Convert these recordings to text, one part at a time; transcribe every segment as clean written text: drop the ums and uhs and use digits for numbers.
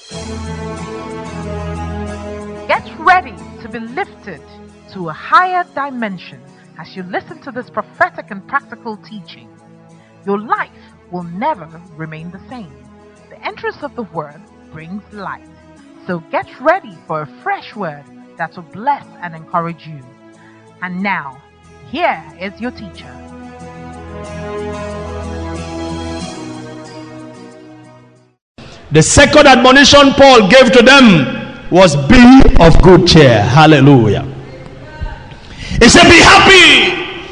Get ready to be lifted to a higher dimension as you listen to this prophetic and practical teaching. Your life will never remain the same. The entrance of the word brings light. So get ready for a fresh word that will bless and encourage you. And now, here is your teacher. The second admonition Paul gave to them was be of good cheer. Hallelujah. He said, be happy.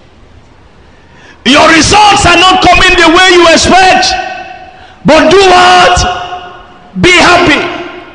Your results are not coming the way you expect, but do what? Be happy.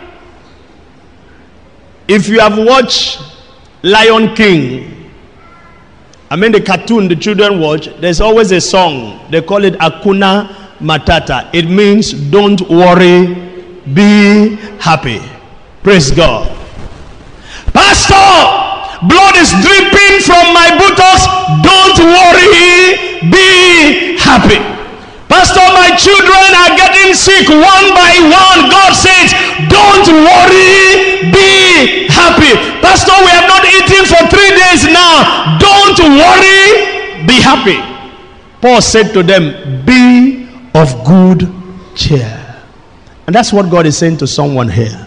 If you have watched Lion King, the cartoon the children watch, there's always a song. They call it Hakuna Matata. It means don't worry, be happy. Praise God. Pastor, blood is dripping from my buttocks. Don't worry, be happy. Pastor, my children are getting sick one by one. God says, don't worry, be happy. Pastor, we have not eaten for 3 days now. Don't worry, be happy. Paul said to them, be of good cheer. And that's what God is saying to someone here.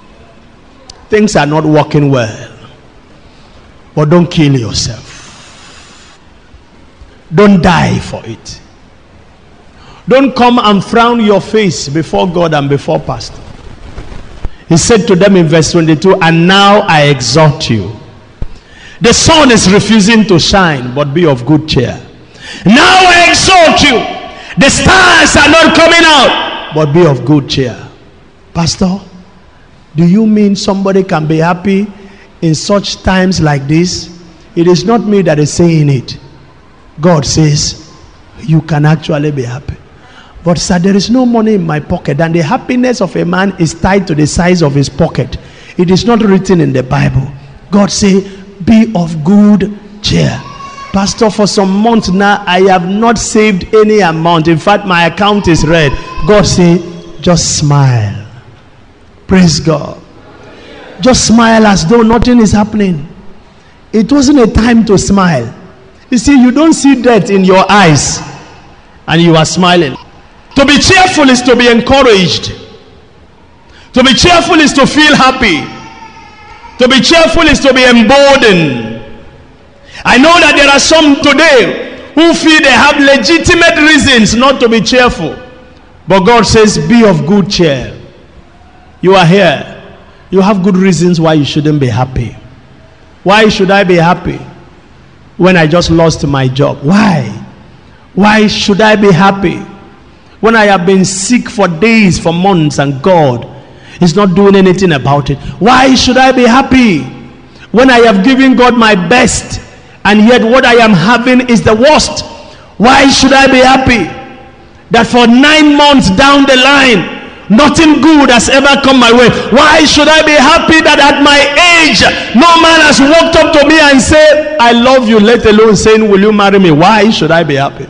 Things are not working well, but don't kill yourself. Don't die for it. Don't come and frown your face before God and before pastor. He said to them in verse 22, and now I exhort you. The sun is refusing to shine, but be of good cheer. Now I exhort you. The stars are not coming out, but be of good cheer. Pastor, do you mean somebody can be happy in such times like this? It is not me that is saying it. God says you can actually be happy. But sir, there is no money in my pocket, and the happiness of a man is tied to the size of his pocket. It is not written in the Bible. God say, be of good cheer. Pastor, for some months now, I have not saved any amount. In fact, my account is red. God say, just smile. Praise God. Just smile as though nothing is happening. It wasn't a time to smile. You see, you don't see death in your eyes and you are smiling. To be cheerful is to be encouraged. To be cheerful is to feel happy. To be cheerful is to be emboldened. I know that there are some today who feel they have legitimate reasons not to be cheerful. But God says, be of good cheer. You are here. You have good reasons why you shouldn't be happy. Why should I be happy when I just lost my job? Why? Why should I be happy when I have been sick for days, for months, and God is not doing anything about it? Why should I be happy when I have given God my best and yet what I am having is the worst? Why should I be happy that for 9 months down the line nothing good has ever come my way? Why should I be happy that at my age no man has walked up to me and said, I love you, let alone saying, will you marry me? Why should I be happy?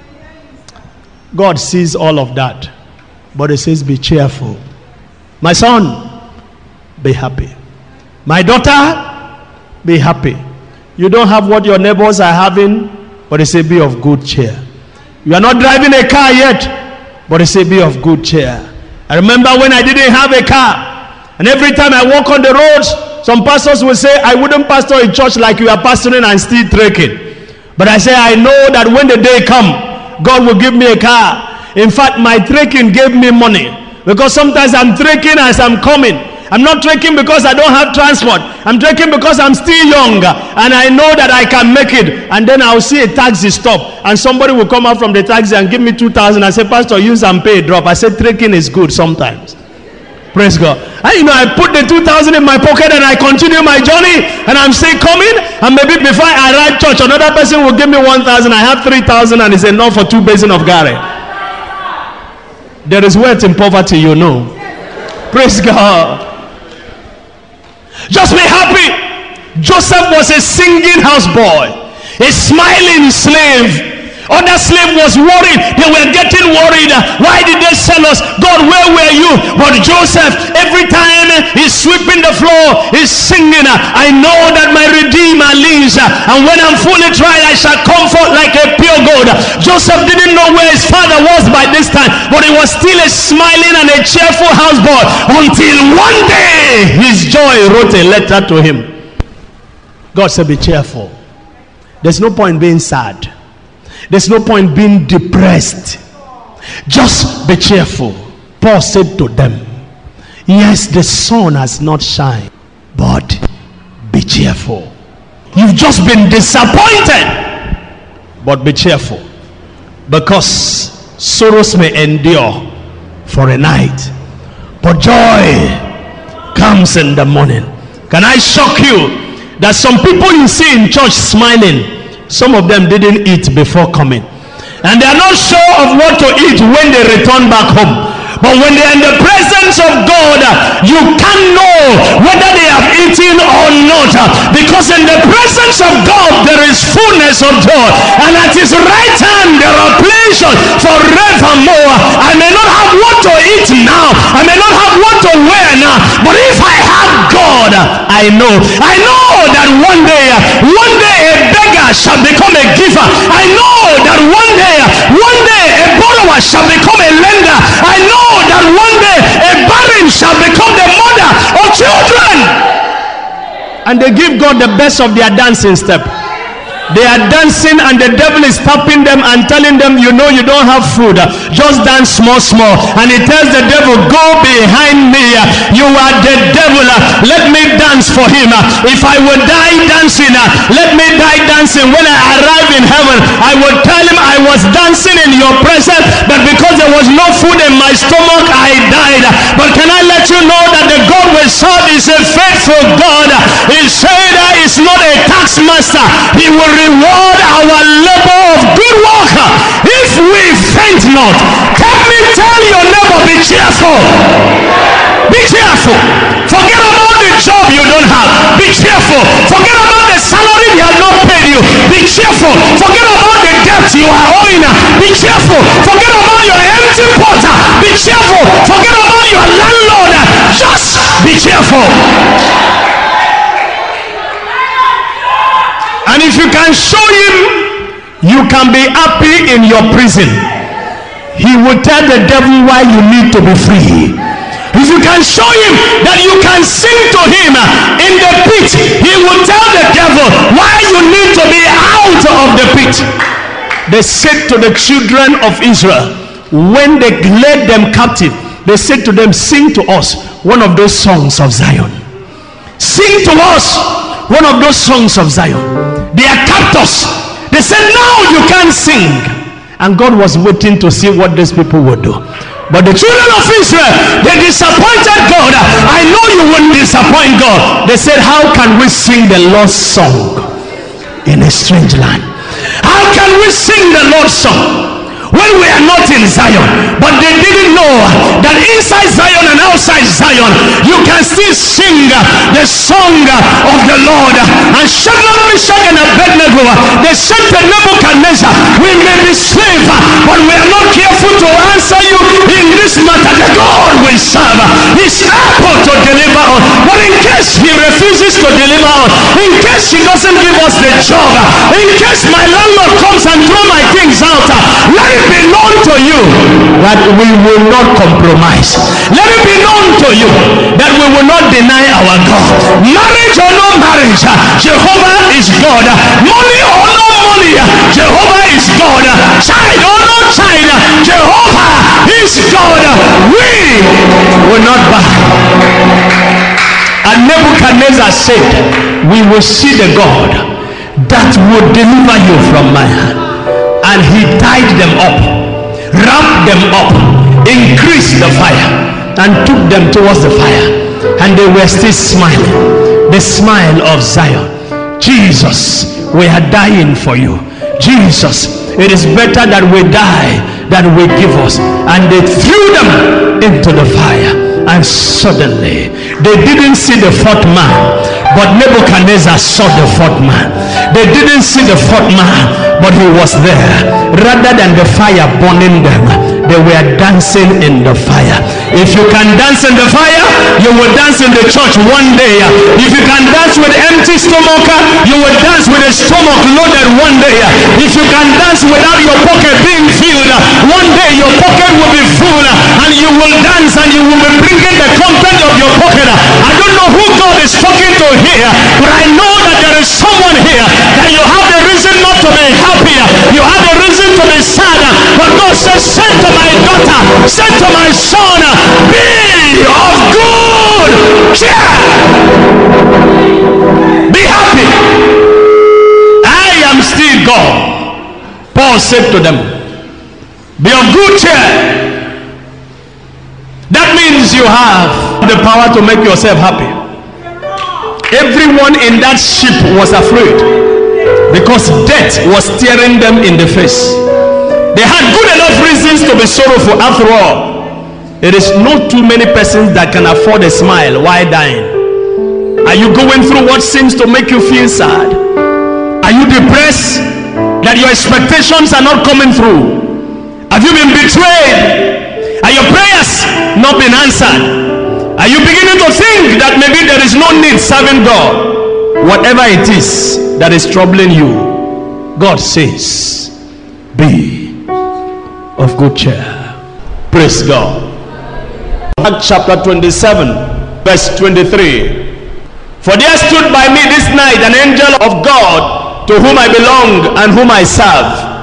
God sees all of that, but he says, be cheerful. My son, be happy. My daughter, be happy. You don't have what your neighbors are having, but he said, be of good cheer. You are not driving a car yet, but he said, be of good cheer. I remember when I didn't have a car, and every time I walk on the roads, some pastors will say, I wouldn't pastor a church like you are pastoring and still trekking. But I say, I know that when the day comes, God will give me a car. In fact, my trekking gave me money, because sometimes I'm trekking as I'm coming. I'm not trekking because I don't have transport. I'm trekking because I'm still young and I know that I can make it. And then I'll see a taxi stop and somebody will come out from the taxi and give me 2,000. I say, Pastor, use and pay a drop. I said, trekking is good sometimes. Praise God. And I put the 2,000 in my pocket and I continue my journey and I'm still coming. And maybe before I arrive church, another person will give me 1,000. I have 3,000 and it's enough for 2 basins of garri. There is wealth in poverty, you know. Praise God. Just be happy. Joseph was a singing houseboy, a smiling slave. Other slave was worried. They were getting worried. Why did they sell us? God, where were you? But Joseph, every time he's sweeping the floor, he's singing, I know that my Redeemer lives, and when I'm fully tried, I shall come forth like a pure gold. Joseph didn't know where his father was by this time, but he was still a smiling and a cheerful houseboy until one day his joy wrote a letter to him. God said, be cheerful. There's no point being sad. There's no point being depressed. Just be cheerful. Paul said to them, yes, the sun has not shined, but be cheerful. You've just been disappointed, but be cheerful, because sorrows may endure for a night, but joy comes in the morning. Can I shock you that some people you see in church smiling, some of them didn't eat before coming, and they are not sure of what to eat when they return back home. But when they are in the presence of God, you can't know whether they have eaten or not, because in the presence of God there is fullness of joy, and at his right hand there are pleasures forevermore. I may not have what to eat now, I may not have what to wear now, but if I have God, I know that one day a beggar shall become a giver. I know that one day a borrower shall become a lender. I know that one day a barren shall become the mother of children. And they give God the best of their dancing step. They are dancing and the devil is tapping them and telling them, you know you don't have food, just dance small. And he tells the devil, go behind me, you are the devil, let me dance for him. If I would die dancing, let me die dancing. When I arrive in heaven, I will tell him I was dancing in your presence, but because there was no food in my stomach, I died. But can I let you know that the God we serve is a faithful God. He said he's not a tax master. He will reward our labor of good work if we faint not. Help me tell your neighbor, be cheerful. Be cheerful. Forget about the job you don't have. Be cheerful. Forget about the salary they have not paid you. Be cheerful. Forget about the debt you are owing. Be cheerful. Forget about your empty pot. Be cheerful. Forget about your landlord. Just be cheerful. And if you can show him you can be happy in your prison, he will tell the devil why you need to be free. If you can show him that you can sing to him in the pit, he will tell the devil why you need to be out of the pit. They said to the children of Israel, when they led them captive, they said to them, sing to us one of those songs of Zion. Sing to us one of those songs of Zion. They are captors. They said, now you can't sing. And God was waiting to see what these people would do. But the children of Israel, they disappointed God. I know you wouldn't disappoint God. They said, how can we sing the Lord's song in a strange land? How can we sing the Lord's song when we are not in Zion? But they didn't know that inside Zion and outside Zion, you can still sing the song of the Lord. And Shadrach, Meshach, and Abednego, they said to Nebuchadnezzar, we may be slaves, but we are not careful to answer you in this matter. The God we serve is able to deliver us. But in case he refuses to deliver us, in case he doesn't give us the job, in case my landlord comes and throw my things out, let it be known to you that we will not compromise. Let it be known to you that we will not deny our God. Marriage or no marriage, Jehovah is God. Money or no money, Jehovah is God. Child or no child, Jehovah is God. We will not bow. And Nebuchadnezzar said, we will see the God that will deliver you from my hand. And he tied them up, wrapped them up, increased the fire, and took them towards the fire. And they were still smiling, the smile of Zion. Jesus, we are dying for you. Jesus, it is better that we die than we give us. And they threw them into the fire, and suddenly. They didn't see the fourth man, but Nebuchadnezzar saw the fourth man. They didn't see the fourth man, but he was there. Rather than the fire burning them, they were dancing in the fire. If you can dance in the fire, you will dance in the church one day. If you can dance with empty stomach, you will dance with a stomach loaded one day. If you can dance without your pocket being filled, one day your pocket will be full and you will dance and you will be bringing the content of your pocket. I don't know who God is talking to here, but I know that there is someone here that you have the reason not to be happy. You have the reason to be sad. But God says, say to my daughter, say to my son, be of good cheer. Be happy. I am still God. Paul said to them, be of good cheer. That means you have the power to make yourself happy. Everyone in that ship was afraid because death was staring them in the face. They had good enough reasons to be sorrowful. After all, it is not too many persons that can afford a smile while dying. Are you going through what seems to make you feel sad? Are you depressed that your expectations are not coming through? Have you been betrayed? Are your prayers not been answered? Are you beginning to think that maybe there is no need serving God? Whatever it is that is troubling you, God says, be of good cheer. Praise God. Acts chapter 27 verse 23. For there stood by me this night an angel of God, to whom I belong and whom I serve.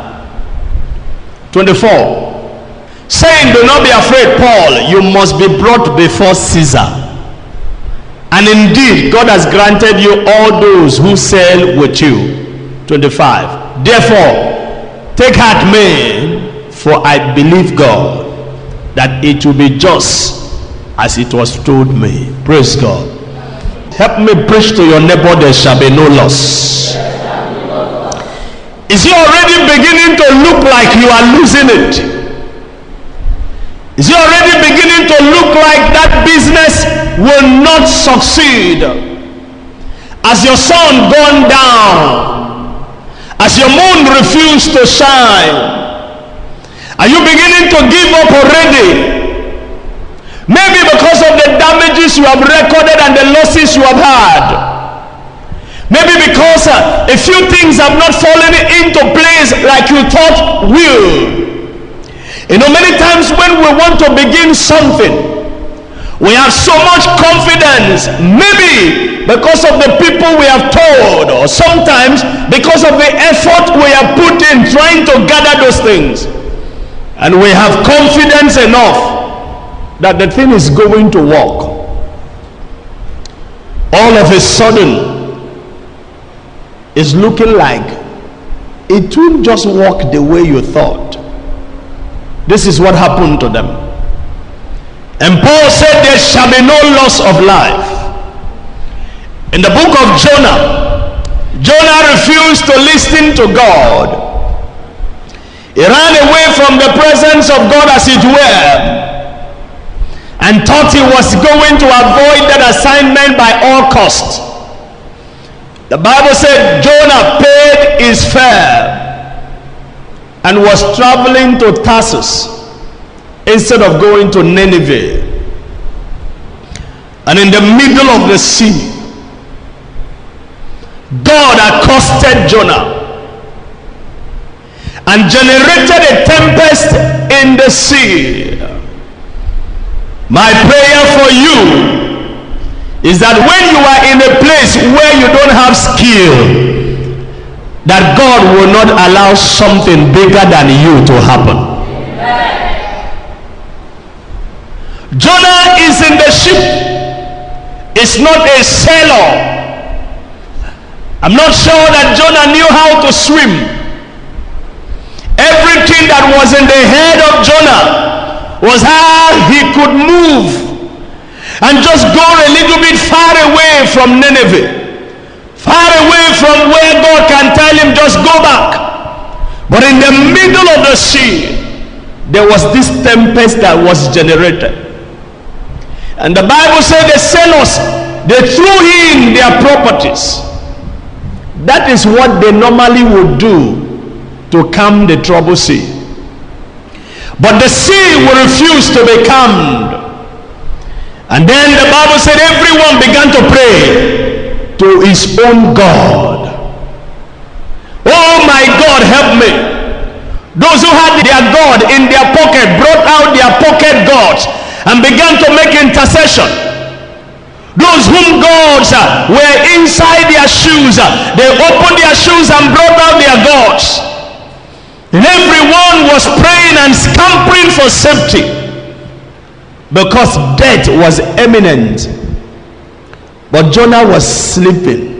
24. Saying, do not be afraid, Paul, you must be brought before Caesar. And indeed, God has granted you all those who sail with you. 25. Therefore, take heart, men, for I believe God, that it will be just as it was told me. Praise God. Help me preach to your neighbor, there shall be no loss. Is it already beginning to look like you are losing it? Is it already beginning to look like that business will not succeed? As your sun gone down, as your moon refused to shine, are you beginning to give up already? Maybe because of the damages you have recorded and the losses you have had. Maybe because a few things have not fallen into place like you thought will. You know, many times when we want to begin something, we have so much confidence, maybe because of the people we have told, or sometimes because of the effort we have put in trying to gather those things. And we have confidence enough that the thing is going to work. All of a sudden, it's looking like it won't just work the way you thought. This is what happened to them. And Paul said, there shall be no loss of life. In the book of Jonah, Jonah refused to listen to God. He ran away from the presence of God, as it were, and thought he was going to avoid that assignment by all costs. The Bible said Jonah paid his fare and was traveling to Tarsus instead of going to Nineveh. And in the middle of the sea, God accosted Jonah and generated a tempest in the sea. My prayer for you is that when you are in a place where you don't have skill, that God will not allow something bigger than you to happen. Jonah is in the ship. It's not a sailor. I'm not sure that Jonah knew how to swim. Everything that was in the head of Jonah was how he could move and just go a little bit far away from Nineveh. Far away from where God can tell him, just go back. But in the middle of the sea, there was this tempest that was generated. And the Bible said the sailors, they threw in their properties. That is what they normally would do to calm the troubled sea. But the sea will refuse to be calmed. And then the Bible said everyone began to pray to his own God. Oh my God, help me. Those who had their God in their pocket brought out their pocket gods and began to make intercession. Those whom gods were inside their shoes, they opened their shoes and brought out their gods. And everyone was praying and scampering for safety, because death was imminent. But Jonah was sleeping.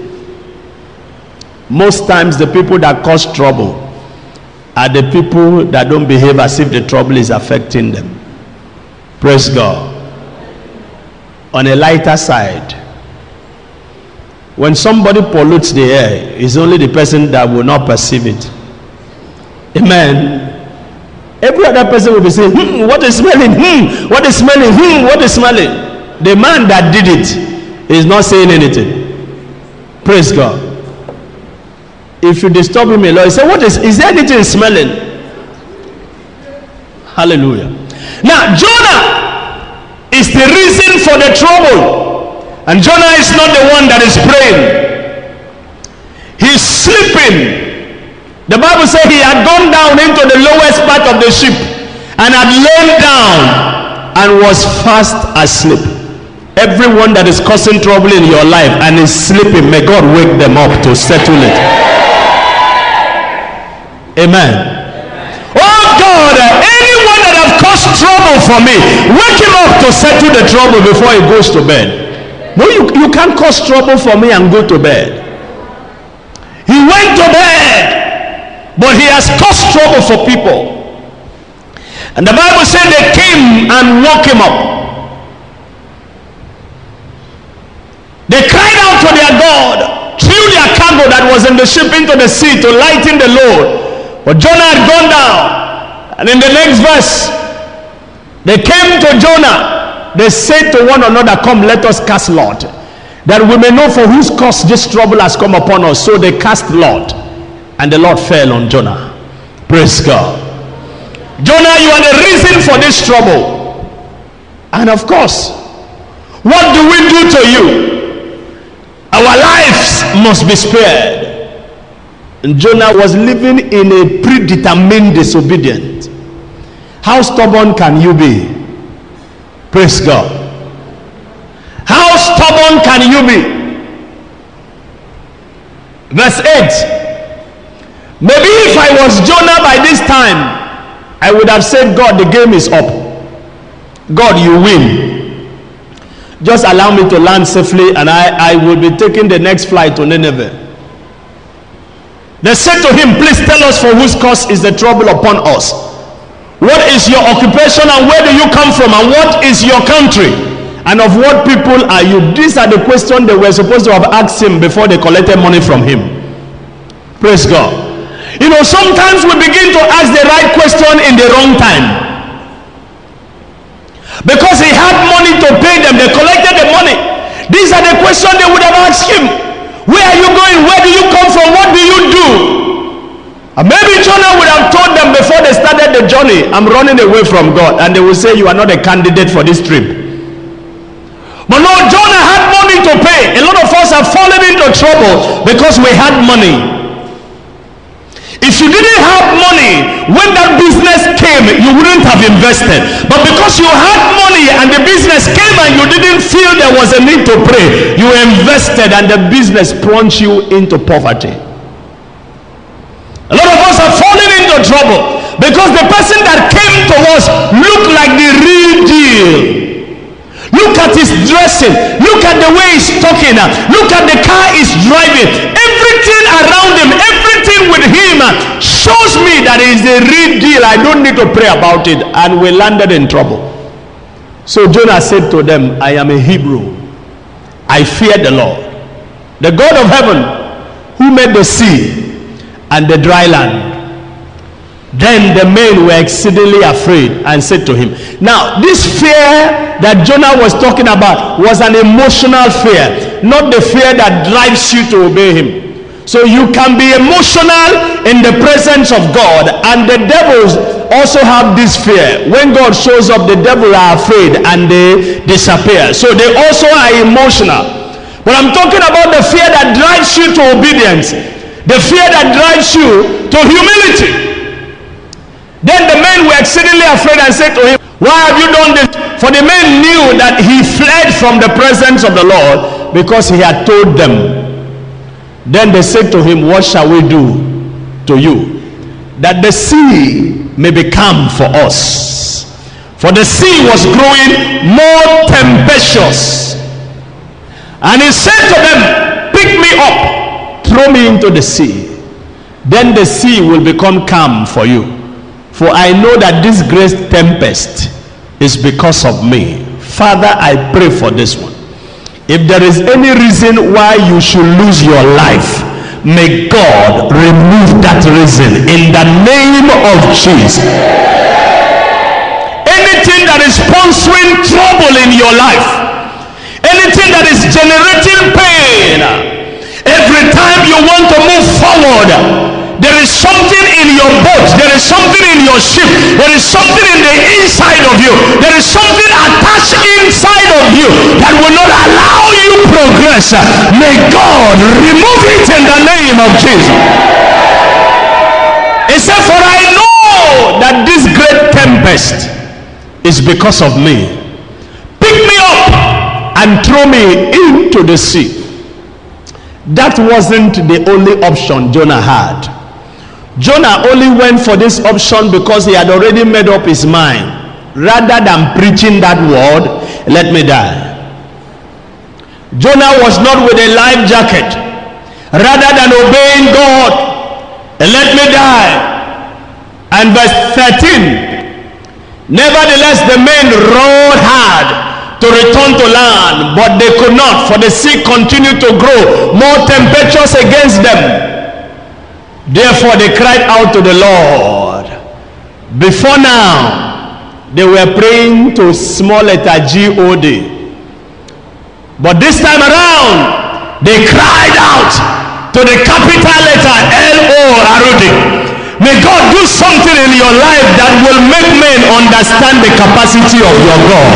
Most times the people that cause trouble are the people that don't behave as if the trouble is affecting them. Praise God. On a lighter side, when somebody pollutes the air, it's only the person that will not perceive it. Amen. Every other person will be saying, what is smelling? What is smelling? What is smelling? The man that did it is not saying anything. Praise God. If you disturb him a lot, he say, is there anything smelling? Hallelujah. Now, Jonah is the reason for the trouble. And Jonah is not the one that is praying. He's sleeping. The Bible says he had gone down into the lowest part of the ship and had lain down and was fast asleep. Everyone that is causing trouble in your life and is sleeping, may God wake them up to settle it. Amen. Oh God, anyone that have caused trouble for me, wake him up to settle the trouble before he goes to bed. No, you can't cause trouble for me and go to bed. He went to bed, but he has caused trouble for people. And the Bible said they came and woke him up. They cried out to their God, threw their cargo that was in the ship into the sea to lighten the load. But Jonah had gone down. And in the next verse, they came to Jonah. They said to one another, come, let us cast lot, that we may know for whose cause this trouble has come upon us. So they cast lot, and the Lord fell on Jonah. Praise God. Jonah, you are the reason for this trouble. And of course, what do we do to you? Our lives must be spared. And Jonah was living in a predetermined disobedience. How stubborn can you be? Praise God. How stubborn can you be? Verse 8. Maybe if I was Jonah by this time, I would have said, God, the game is up. God, you win. Just allow me to land safely and I will be taking the next flight to Nineveh. They said to him, please tell us for whose cause is the trouble upon us. What is your occupation and where do you come from and what is your country? And of what people are you? These are the questions they were supposed to have asked him before they collected money from him. Praise God. You know, sometimes we begin to ask the right question in the wrong time. Because he had money to pay them, they collected the money. These are the questions they would have asked him. Where are you going? Where do you come from? What do you do? And maybe Jonah would have told them before they started the journey, I'm running away from God. And they will say, you are not a candidate for this trip. But no, Jonah had money to pay. A lot of us have fallen into trouble because we had money. If you didn't have money, when that business came, you wouldn't have invested. But because you had money and the business came and you didn't feel there was a need to pray, you invested and the business plunged you into poverty. A lot of us have fallen into trouble because the person that came to us looked like the real deal. Look at his dressing. Look at the way he's talking. Look at the car he's driving. Everything around him, everything with him shows me that he's the real deal. I don't need to pray about it. And we landed in trouble. So Jonah said to them, I am a Hebrew. I fear the Lord, the God of heaven, who made the sea and the dry land. Then the men were exceedingly afraid and said to him. Now, this fear that Jonah was talking about was an emotional fear, not the fear that drives you to obey him. So you can be emotional in the presence of God, and the devils also have this fear. When God shows up, the devil are afraid and they disappear. So they also are emotional. But I'm talking about the fear that drives you to obedience, the fear that drives you to humility. Then the men were exceedingly afraid and said to him, why have you done this? For the men knew that he fled from the presence of the Lord because he had told them. Then they said to him, what shall we do to you that the sea may be calm for us? For the sea was growing more tempestuous. And he said to them, pick me up, throw me into the sea. Then the sea will become calm for you. For I know that this great tempest is because of me. Father, I pray for this one. If there is any reason why you should lose your life, may God remove that reason in the name of Jesus. Anything that is sponsoring trouble in your life, anything that is generating pain, every time you want to move forward, there is something in your boat, there is something in your ship, there is something in the inside of you, there is something attached inside of you that will not allow you progress. May God remove it in the name of Jesus. He said, for I know that this great tempest is because of me. Pick me up and throw me into the sea. That wasn't the only option Jonah had. Jonah only went for this option because he had already made up his mind. Rather than preaching that word, let me die. Jonah was not with a life jacket. Rather than obeying God, let me die. And verse 13, nevertheless the men rowed hard to return to land, but they could not, for the sea continued to grow more tempestuous against them. Therefore they cried out to the Lord. Before now, they were praying to small letter G-O-D. But this time around, they cried out to the capital letter L-O-R-D. May God do something in your life that will make men understand the capacity of your God.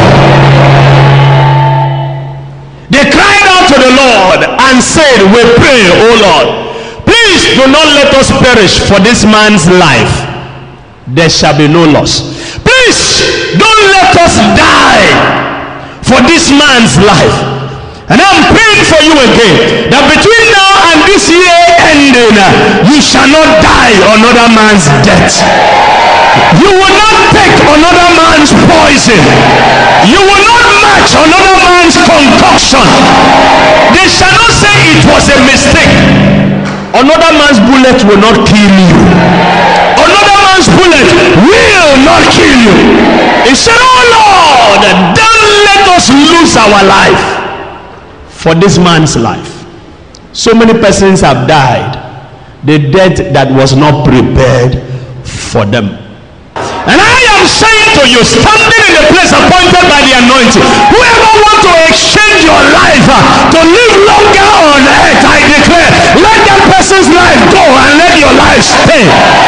They cried out to the Lord and said, we pray, O Lord, please do not let us perish for this man's life. There shall be no loss. Please don't let us die for this man's life. And I'm praying for you again, that between now and this year ending, you shall not die another man's death. You will not take another man's poison. You will not match another man's concoction. They shall not say it was a mistake. Another man's bullet will not kill you. Another man's bullet will not kill you. He said, oh Lord, don't let us lose our life for this man's life. So many persons have died the death that was not prepared for them. And I am saying to you, standing in the place appointed by the anointing, whoever wants to exchange your life to live longer on earth, I declare, let that person's life go and let your life stay.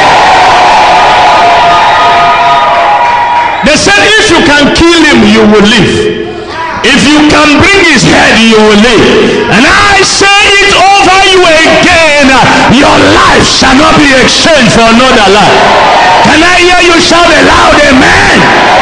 They said if you can kill him, you will live. If you can bring his head, you will live. And I say it over you again, your life shall not be exchanged for another life. Can I hear you shout aloud, amen?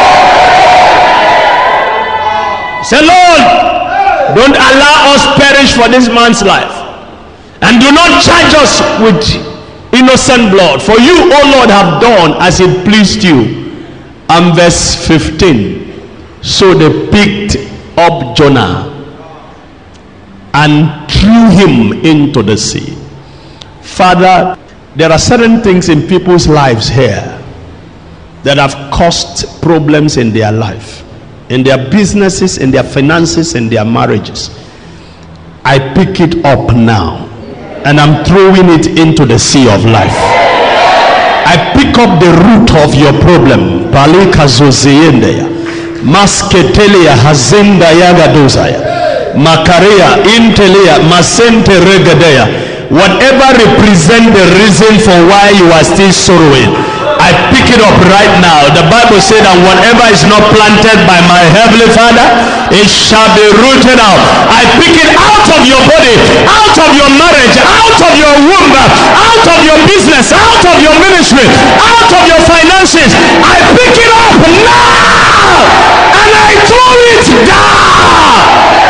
Say, Lord, don't allow us perish for this man's life. And do not charge us with innocent blood. For you, O Lord, have done as it pleased you. And verse 15. So they picked up Jonah and threw him into the sea. Father, there are certain things in people's lives here that have caused problems in their life, in their businesses, in their finances, in their marriages. I pick it up now and I'm throwing it into the sea of life. I pick pick up the root of your problem. Palika zoziendeya. Masketelia hazinda yagadozaya. Makaria intelia masente regadeya. Whatever represents the reason for why you are still sorrowing, I pick it up right now. The Bible said that whatever is not planted by my heavenly Father, it shall be rooted out. I pick it out of your body, out of your marriage, out of your womb, out of your business, out of your ministry, out of your finances. I pick it up now and I throw it down.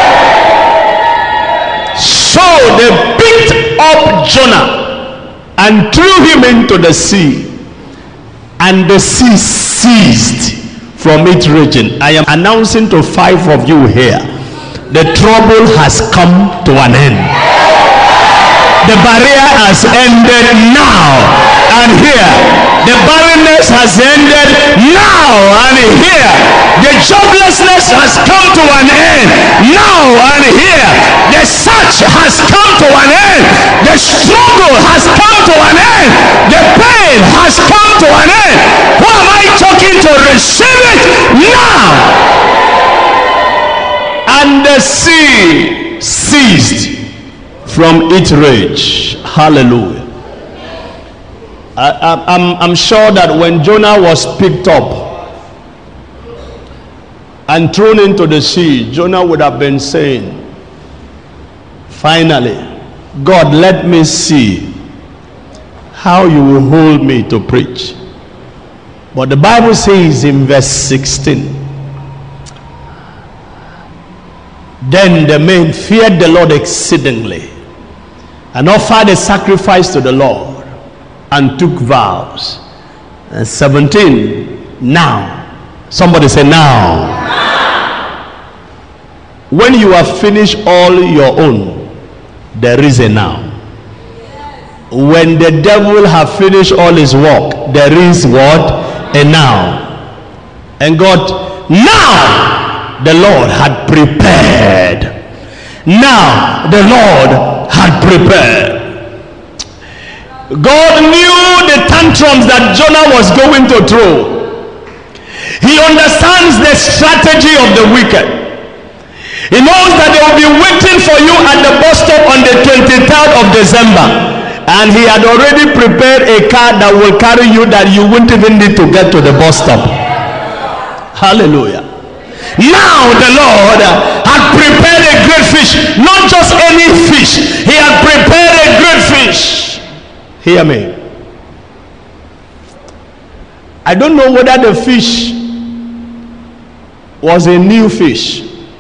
So they picked up Jonah and threw him into the sea, and the sea ceased from its raging. I am announcing to 5 of you here, the trouble has come to an end. The barrier has ended now and here. The barrenness has ended now and here. The joblessness has come to an end now and here. The search has come to an end. The struggle has come to an end. The pain has come to an end. Who am I talking to? Receive it now. And the sea ceased from its rage. Hallelujah. I'm sure that when Jonah was picked up and thrown into the sea, Jonah would have been saying, finally, God, let me see how you will hold me to preach. But the Bible says in verse 16, then the men feared the Lord exceedingly and offered a sacrifice to the Lord and took vows. And 17, now. Somebody say now. When you have finished all your own, there is a now. When the devil have finished all his work, there is what? A now. And God, now the Lord had prepared. Now the Lord had prepared. God knew the tantrums that Jonah was going to throw. He understands the strategy of the wicked. He knows that they will be waiting for you at the bus stop on the 23rd of December. And he had already prepared a car that will carry you that you wouldn't even need to get to the bus stop. Hallelujah. Now the Lord had prepared a great fish. Not just any fish. He had prepared a great fish. Hear me. I don't know whether the fish was a new fish,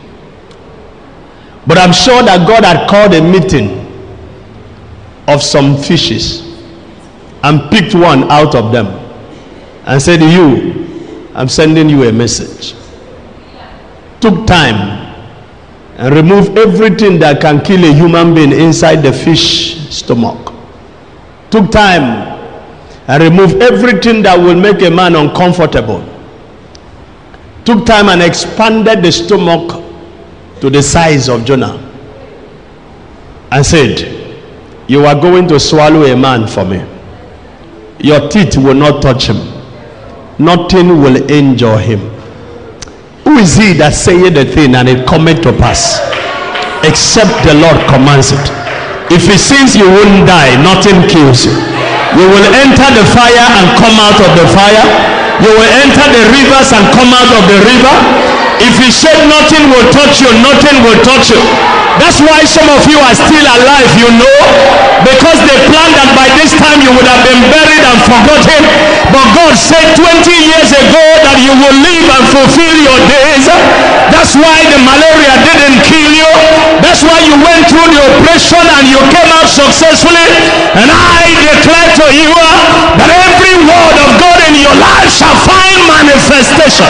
but I'm sure that God had called a meeting of some fishes and picked one out of them and said, you, I'm sending you a message. Took time and removed everything that can kill a human being inside the fish stomach. Took time and removed everything that will make a man uncomfortable. Took time and expanded the stomach to the size of Jonah and said, you are going to swallow a man for me. Your teeth will not touch him. Nothing will injure him. Who is he that saith the thing and it cometh to pass? Except the Lord commands it. If he sins, you won't die. Nothing kills you. You will enter the fire and come out of the fire. You will enter the rivers and come out of the river. If he said nothing will touch you, nothing will touch you. That's why some of you are still alive, you know, because they planned that by this time you would have been buried and forgotten. But God said 20 years ago that you will live and fulfill your days. That's why the malaria didn't kill you. That's why you went through the operation and you came out successfully. And I declare to you that every word of God in your life shall find manifestation.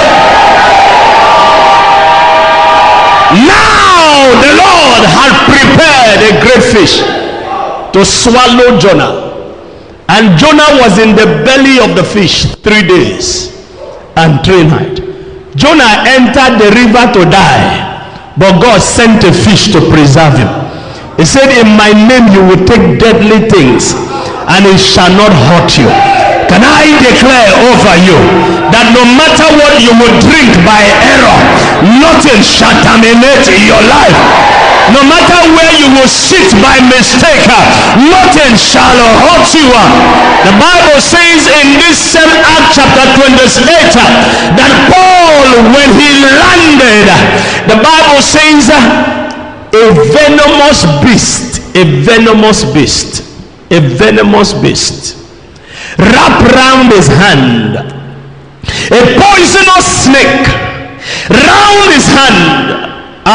Now the Lord had prepared a great fish to swallow Jonah. And Jonah was in the belly of the fish 3 days and 3 nights. Jonah entered the river to die, but God sent a fish to preserve him. He said, in my name you will take deadly things and it shall not hurt you. Can I declare over you that no matter what you will drink by error, nothing shall terminate in your life. No matter where you will sit by mistake, nothing shall hurt you. The Bible says in this same Act chapter 28 that Paul, when he landed, the Bible says a venomous beast wrapped round his hand, a poisonous snake round his hand.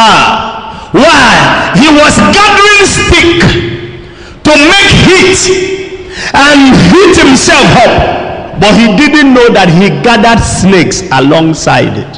Why? He was gathering stick to make heat and heat himself up, but he didn't know that he gathered snakes alongside it.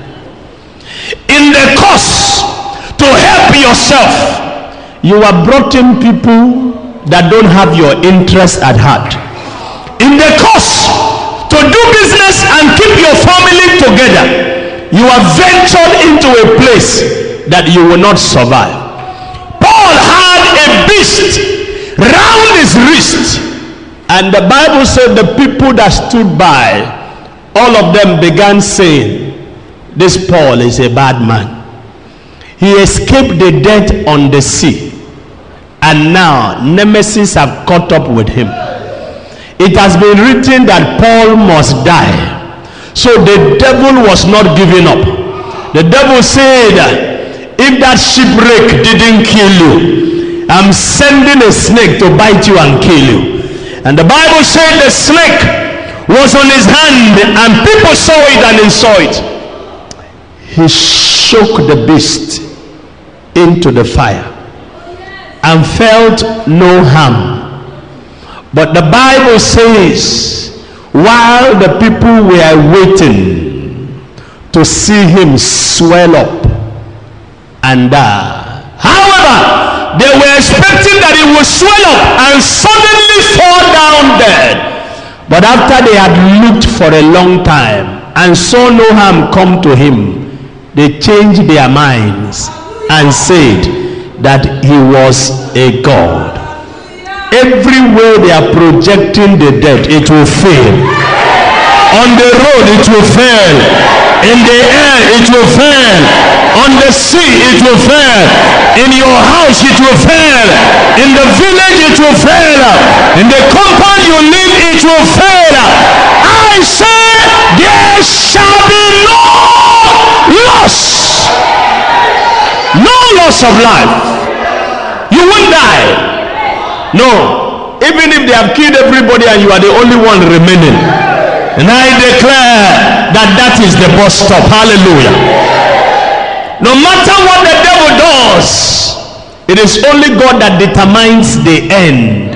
In the course to help yourself, you are brought in people that don't have your interest at heart. In the course to do business and keep your family together, you are ventured into a place that you will not survive. Paul had a beast round his wrist, and the Bible said the people that stood by, all of them began saying, this Paul is a bad man. He escaped the death on the sea, and now nemesis have caught up with him. It has been written that Paul must die. So the devil was not giving up. The devil said, if that shipwreck didn't kill you, I'm sending a snake to bite you and kill you. And the Bible said the snake was on his hand, and people saw it and they saw it. He shook the beast into the fire and felt no harm. But the Bible says, while the people were waiting to see him swell up and die, however, they were expecting that he would swell up and suddenly fall down dead. But after they had looked for a long time and saw no harm come to him, they changed their minds and said that he was a god. Everywhere they are projecting the dead, it will fail. On the road, it will fail. In the air, it will fail. On the sea, it will fail. In your house, it will fail. In the village, it will fail. In the compound you live, it will fail. I say, there shall be no loss. No loss of life. You won't die. No, even if they have killed everybody and you are the only one remaining, and I declare that that is the bus stop. Hallelujah. No matter what the devil does, it is only God that determines the end,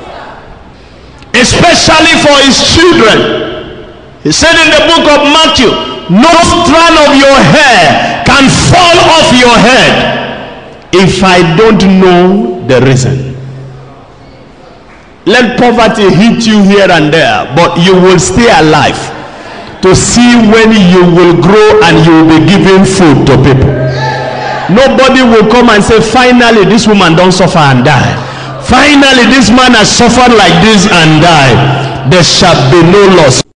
especially for his children. He said in the book of Matthew, no strand of your hair can fall off your head if I don't know the reason. Let poverty hit you here and there, but you will stay alive to see when you will grow and you will be giving food to people. Nobody will come and say, finally this woman don't suffer and die. Finally this man has suffered like this and died. There shall be no loss.